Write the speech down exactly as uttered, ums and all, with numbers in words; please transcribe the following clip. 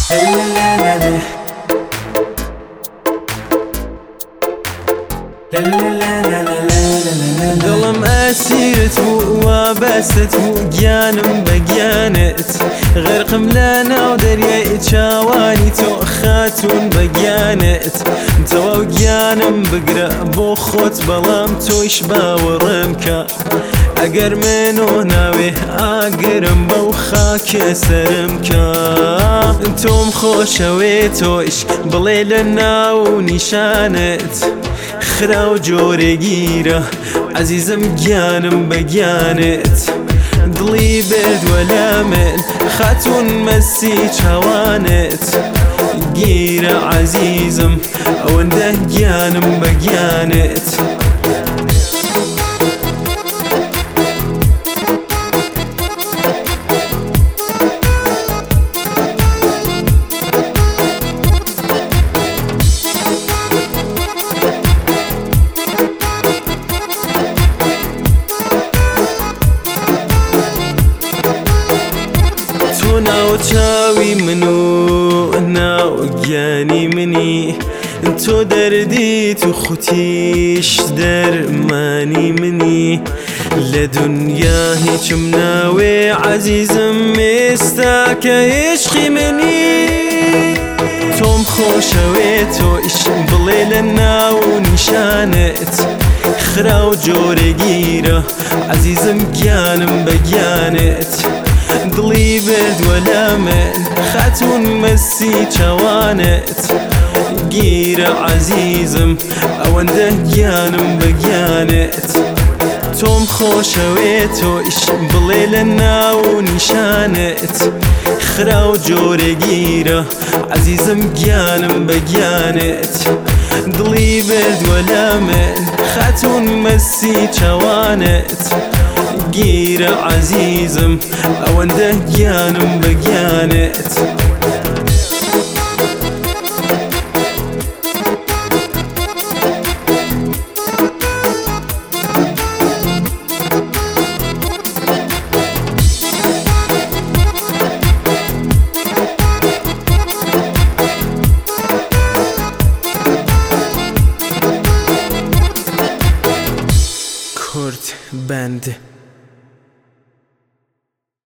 دڵم ئەسیرت بوو وا بەستت بوو گیانم بە گیانت غەرقم لە ناو دەریای چاوانی تۆ خاتوون بە گیانت تەواو گیانم بگرە بۆ خۆت بەڵام تۆیش باوەڕێم کە ئەگەر منۆ ناوێ ئاگرم بەو خاکێ سەرم کە تۆم خۆشەوێ تۆیش بڵێ لە ناو نیشانت خرا و جۆرەگیرە عەزیزم گیانم بە گیانت دڵی بردووە لە من خاتوون مەسی چاوانت گیرە عەزیزم ئەوەندە گیانم بە گیانت ناو چاوی منو ناو گیانی منی تۆ دەردی تو خوتیش دەرمانی منی لە دونیا هیچم ناوێ عەزیزم ئێستا کە عشقی منی تۆم خۆشەوێ تۆیش بڵێ لە ناو نیشانت خرا و جۆرەگیرە عەزیزم گیانم بە گیانت دڵی بردووە لە من خاتوون مەسی چاوانت گیرە عەزیزم ئەوەندە گیانم بە گیانت تۆم خۆشەوێ تۆیش بڵێ لە ناو نیشانت خرا و جۆرەگیرە عەزیزم گیانم بە گیانت دڵی بردووە لە من خاتوون مەسی چاوانت گیرە عەزیزم ئەوەندە گیانم بە گیانت Kurt Band